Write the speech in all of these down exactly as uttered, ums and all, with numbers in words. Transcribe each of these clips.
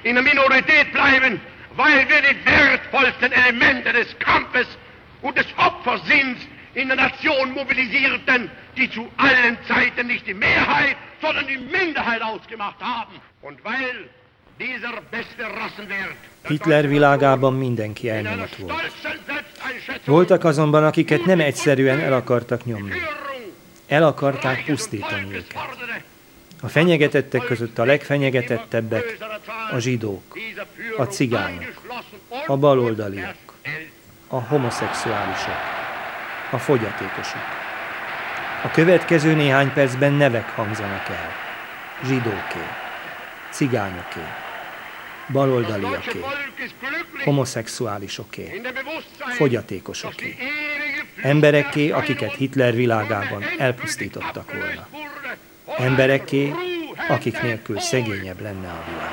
in der Minorität bleiben, weil wir die wertvollsten Elemente des Kampfes und des Opfersinns in der Nation mobilisierten, die zu allen Zeiten nicht die Mehrheit, sondern die Minderheit ausgemacht haben. Und weil dieser beste Rassenwert Hitler világában mindenki elnyomott volt. Voltak azonban, akiket nem egyszerűen el akartak nyomni. El akarták pusztítani őket. A fenyegetettek között a legfenyegetettebbek a zsidók, a cigányok, a baloldaliak, a homoszexuálisok, a fogyatékosok. A következő néhány percben nevek hangzanak el. Zsidóké, cigányoké, baloldaliaké, homoszexuálisoké, fogyatékosoké. Emberekké, akiket Hitler világában elpusztítottak volna. Emberekké, akik nélkül szegényebb lenne a világ.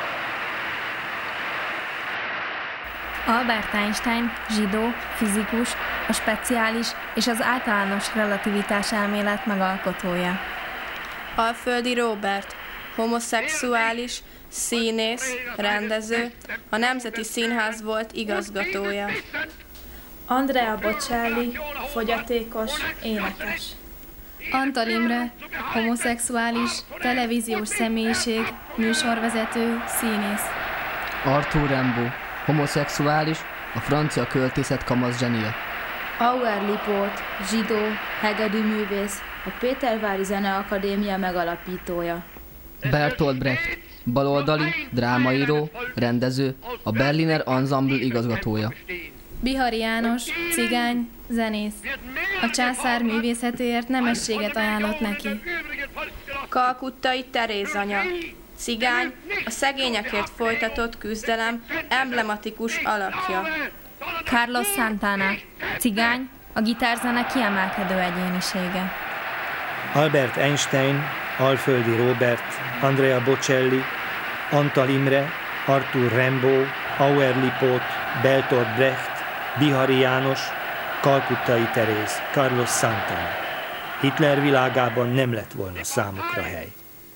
Albert Einstein, zsidó, fizikus, a speciális és az általános relativitás elmélet megalkotója. Alföldi Róbert, homoszexuális, színész, rendező, a Nemzeti Színház volt igazgatója. Andrea Bocelli, fogyatékos, énekes. Antal Imre, homoszexuális, televíziós személyiség, műsorvezető, színész. Arthur Rimbaud, homoszexuális, a francia költészet kamasz zsenia. Auer Lipót, zsidó, hegedűművész, a Pétervári Zeneakadémia megalapítója. Bertolt Brecht, baloldali, drámaíró, rendező, a Berliner Ensemble igazgatója. Bihari János, cigány, zenész. A császár művészetéért nemességet ajánlott neki. Kalkuttai Teréz anya, cigány, a szegényekért folytatott küzdelem emblematikus alakja. Carlos Santana, cigány, a gitárzene kiemelkedő egyénisége. Albert Einstein, Alföldi Róbert, Andrea Bocelli, Antal Imre, Arthur Rimbaud, Auer Lipót, Bertolt Brecht, Bihari János, Kalkuttai Teréz, Carlos Santana. Hitler világában nem lett volna számukra hely.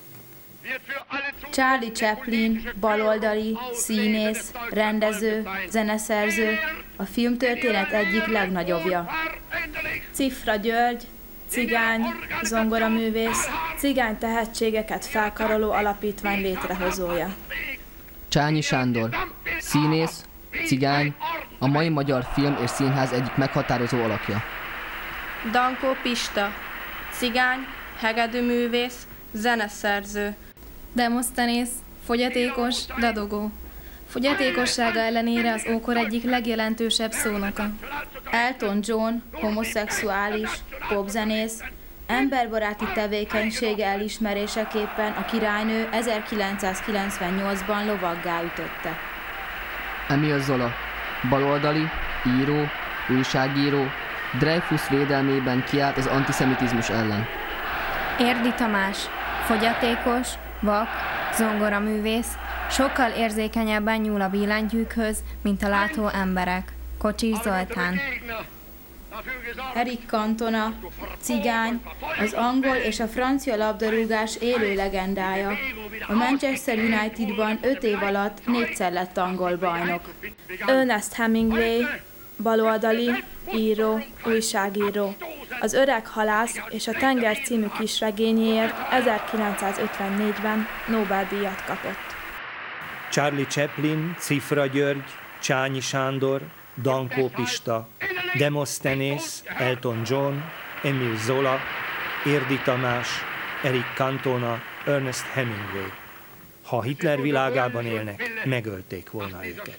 Charlie Chaplin, baloldali, színész, rendező, zeneszerző, a filmtörténet egyik legnagyobbja. Cifra György, cigány, zongoraművész, cigány tehetségeket felkaroló alapítvány létrehozója. Csányi Sándor, színész, cigány, a mai magyar film és színház egyik meghatározó alakja. Dankó Pista, cigány, hegedűművész, zeneszerző. Demosthenész, fogyatékos, dadogó. Fogyatékossága ellenére az ókor egyik legjelentősebb szónoka. Elton John, homoszexuális, popzenész, emberbaráti tevékenysége elismeréseképpen a királynő ezerkilencszázkilencvennyolcban lovaggá ütötte. Emile Zola, baloldali, író, újságíró, Dreyfus védelmében kiállt az antiszemitizmus ellen. Érdi Tamás, fogyatékos, vak, zongoraművész, sokkal érzékenyebben nyúl a billentyűkhöz, mint a látó emberek. Kocsis Zoltán. Eric Cantona, cigány, az angol és a francia labdarúgás élő legendája. A Manchester Unitedban öt év alatt négyszer lett angol bajnok. Ernest Hemingway, baloldali, író, újságíró. Az Öreg halász és a Tenger című kisregényéért ezerkilencszázötvennégyben Nobel-díjat kapott. Charlie Chaplin, Cifra György, Csányi Sándor, Dankó Pista, Demosthenész, Elton John, Emile Zola, Érdi Tamás, Eric Cantona, Ernest Hemingway. Ha Hitler világában élnek, megölték volna őket.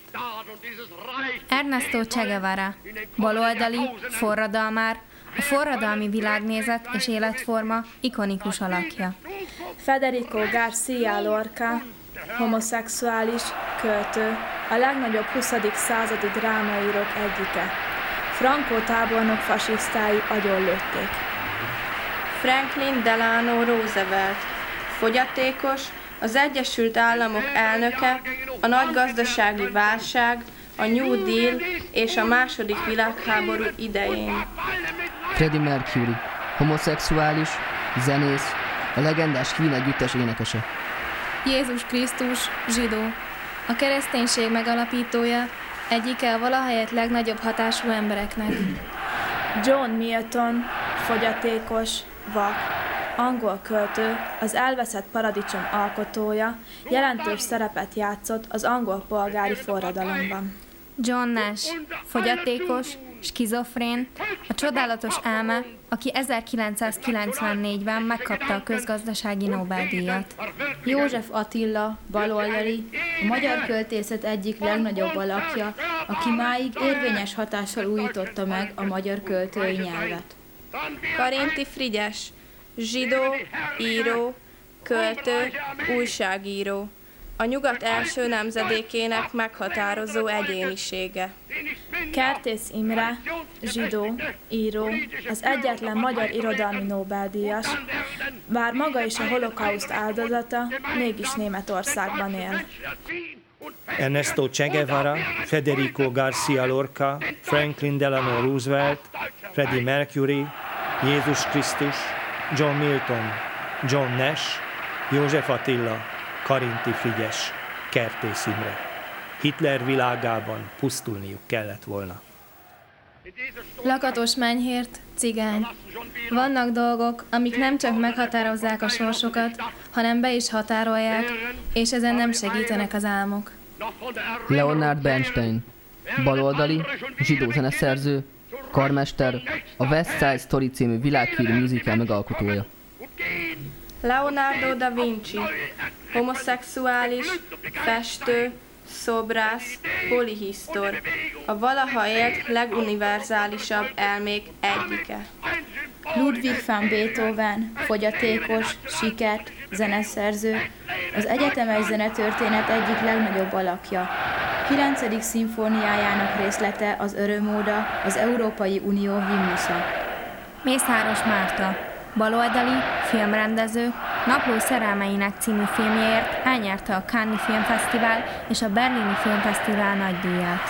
Ernesto Che Guevara, baloldali, forradalmár, a forradalmi világnézet és életforma ikonikus alakja. Federico García Lorca, homoszexuális, költő, a legnagyobb huszadik századi drámaírók egyike. Franco tábornok fasisztái agyonlőtték. Franklin Delano Roosevelt, fogyatékos, az Egyesült Államok elnöke, a nagy gazdasági válság, a New Deal és a második világháború idején. Freddie Mercury, homoszexuális, zenész, a legendás Queen együttes énekese. Jézus Krisztus, zsidó. A kereszténység megalapítója, egyike a valahelyett legnagyobb hatású embereknek. John Milton, fogyatékos, vak, angol költő, az elveszett paradicsom alkotója, jelentős szerepet játszott az angol polgári forradalomban. John Nash, fogyatékos, skizofrén, a csodálatos álma, aki ezerkilencszázkilencvennégyben megkapta a közgazdasági Nobel-díjat. József Attila, baloldali, a magyar költészet egyik legnagyobb alakja, aki máig érvényes hatással újította meg a magyar költői nyelvet. Karinti Frigyes, zsidó, író, költő, újságíró. A nyugat első nemzedékének meghatározó egyénisége. Kertész Imre, zsidó, író, az egyetlen magyar irodalmi Nobel-díjas, bár maga is a holokauszt áldozata, mégis Németországban él. Ernesto Che Guevara, Federico García Lorca, Franklin Delano Roosevelt, Freddie Mercury, Jézus Krisztus, John Milton, John Nash, József Attila, Karinti Frigyes, Kertész Imre. Hitler világában pusztulniuk kellett volna. Lakatos Menyhért, cigány. Vannak dolgok, amik nem csak meghatározzák a sorsokat, hanem be is határolják, és ezen nem segítenek az álmok. Leonard Bernstein, baloldali, zsidó zeneszerző, karmester, a West Side Story című világhírű musical megalkotója. Leonardo da Vinci, homoszexuális, festő, szobrász, polihisztor, a valaha élt leguniverzálisabb elmék egyike. Ludwig van Beethoven, fogyatékos, sikert, zeneszerző, az egyetemes zenetörténet egyik legnagyobb alakja. kilencedik szimfóniájának részlete az örömóda, az Európai Unió himnusza. Mészáros Márta, baloldali, filmrendező, Napló szerelmeinek című filmjéért elnyerte a Cannes-i Filmfesztivál és a Berlini Filmfesztivál nagydíját.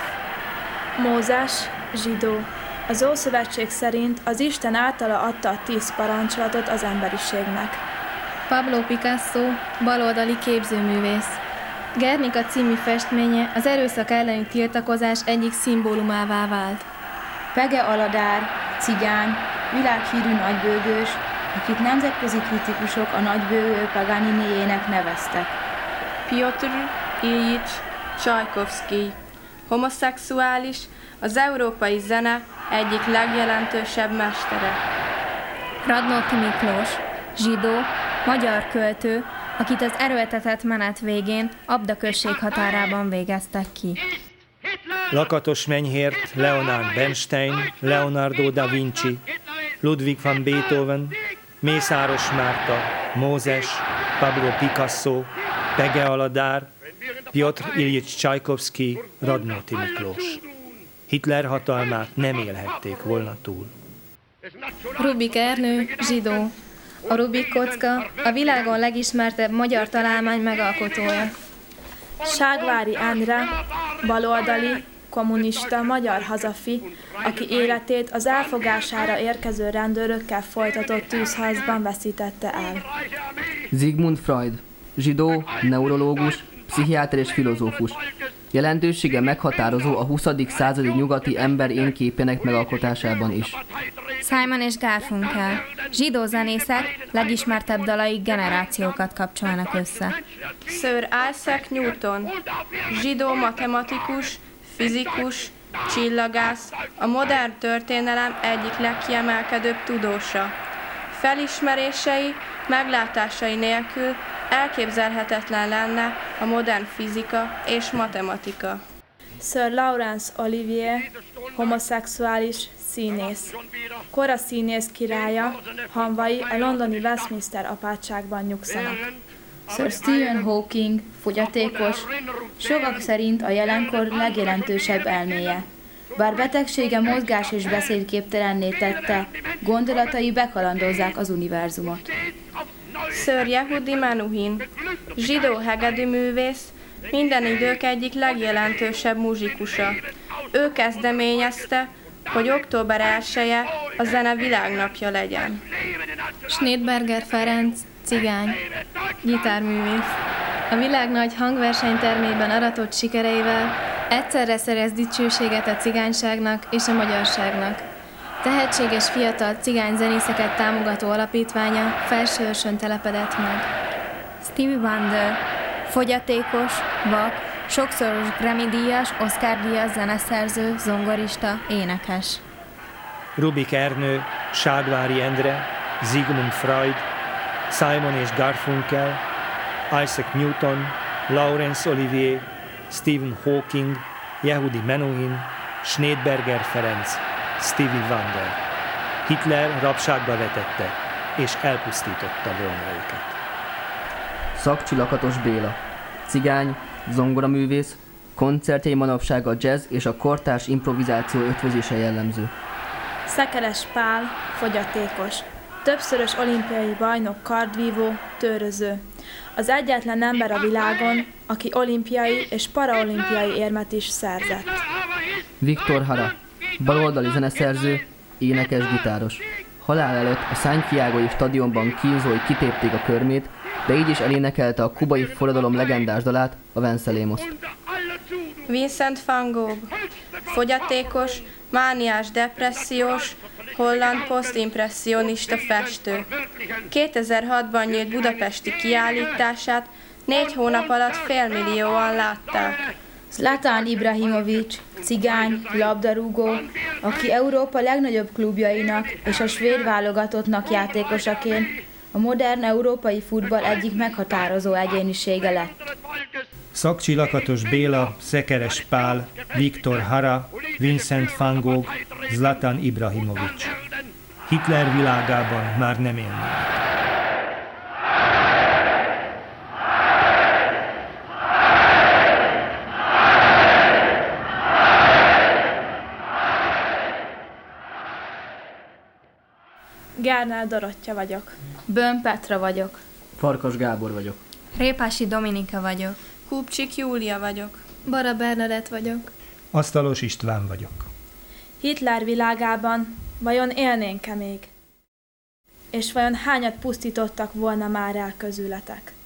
Mózes, zsidó. Az Ószövetség szerint az Isten általa adta a tíz parancsolatot az emberiségnek. Pablo Picasso, baloldali képzőművész. Guernica című festménye az erőszak elleni tiltakozás egyik szimbólumává vált. Pege Aladár, cigány, világhírű nagybőgős, akit nemzetközi kritikusok a nagybőgő Paganiniének neveztek. Piotr Ilyich Csajkovszkij, homoszexuális, az európai zene egyik legjelentősebb mestere. Radnóti Miklós, zsidó, magyar költő, akit az erőltetett menet végén Abda község határában végeztek ki. Lakatos Menyhért, Leonard Bernstein, Leonardo da Vinci, Ludwig van Beethoven, Mészáros Márta, Mózes, Pablo Picasso, Pege Aladár, Piotr Ilyich Csajkovszkij, Radnóti Miklós. Hitler hatalmát nem élhették volna túl. Rubik Ernő, zsidó. A Rubik kocka a világon legismertebb magyar találmány megalkotója. Ságvári Endre, baloldali, kommunista magyar hazafi, aki életét az elfogására érkező rendőrökkel folytatott tűzharcban veszítette el. Sigmund Freud, zsidó, neurológus, pszichiáter és filozófus. Jelentősége meghatározó a huszadik századi nyugati ember énképének megalkotásában is. Simon és Garfunkel, zsidó zenészek, legismertebb dalaik generációkat kapcsolnak össze. Sir Isaac Newton, zsidó matematikus, fizikus, csillagász, a modern történelem egyik legkiemelkedőbb tudósa. Felismerései, meglátásai nélkül elképzelhetetlen lenne a modern fizika és matematika. Sir Laurence Olivier, homoszexuális, színész. Kora színész királya, hamvai a londoni Westminster apátságban nyugszanak. Sir Stephen Hawking, fogyatékos, sokak szerint a jelenkor legjelentősebb elméje. Bár betegsége mozgás és beszédképtelenné tette, gondolatai bekalandozzák az univerzumot. Sir Yehudi Menuhin, zsidó hegedűművész, minden idők egyik legjelentősebb muzsikusa. Ő kezdeményezte, hogy október elseje a zene világnapja legyen. Schneidberger Ferenc, cigány, gitárművész. A világ nagy hangversenytermében aratott sikereivel egyszerre szerez dicsőséget a cigányságnak és a magyarságnak. Tehetséges fiatal cigány zenészeket támogató alapítványa Felsőörsön telepedett meg. Stevie Wonder, fogyatékos, vak, sokszoros Grammy-díjas, Oscar-díjas zeneszerző, zongorista, énekes. Rubik Ernő, Ságvári Endre, Sigmund Freud, Simon és Garfunkel, Isaac Newton, Laurence Olivier, Stephen Hawking, Yehudi Menuhin, Schneidberger Ferenc, Stevie Wonder. Hitler rabságba vetette, és elpusztította volna őket. Szakcsi Lakatos Béla, cigány, zongoraművész, koncertjei manapság a jazz és a kortárs improvizáció ötvözése jellemző. Szekeres Pál, fogyatékos, többszörös olimpiai bajnok, kardvívó, tőröző. Az egyetlen ember a világon, aki olimpiai és paraolimpiai érmet is szerzett. Viktor Hara, baloldali zeneszerző, énekes, gitáros. Halál előtt a Santiagói stadionban kínzói kitépték a körmét, de így is elénekelte a kubai forradalom legendás dalát, a Vencelémoszt. Vincent van Gogh, fogyatékos, mániás depressziós, holland posztimpresszionista festő. kétezer-hatban nyílt budapesti kiállítását négy hónap alatt félmillióan látták. Zlatan Ibrahimović, cigány, labdarúgó, aki Európa legnagyobb klubjainak és a svéd válogatottnak játékosaként a modern európai futball egyik meghatározó egyénisége lett. Szakcsi Lakatos Béla, Szekeres Pál, Viktor Hara, Vincent van Gogh, Zlatan Ibrahimović. Hitler világában már nem élnének. Gárnál Dorottya vagyok. Bön Petra vagyok. Farkas Gábor vagyok. Répási Dominika vagyok. Húpcsik Júlia vagyok. Bara Bernadett vagyok. Asztalos István vagyok. Hitler világában vajon élnénk-e még? És vajon hányat pusztítottak volna már el közületek?